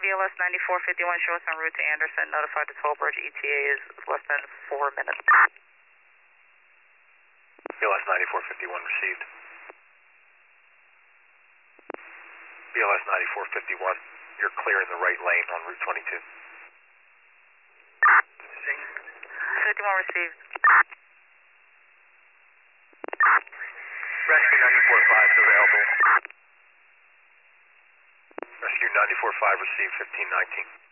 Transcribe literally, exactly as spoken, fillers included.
B L S ninety-four fifty-one, show us en route to Anderson. Notified the toll bridge. E T A is less than four minutes. B L S ninety-four fifty-one received. B L S ninety-four fifty-one, you're clear in the right lane on Route twenty-two. fifty-one received. Rescue ninety-four five is available. Rescue ninety-four five received fifteen nineteen.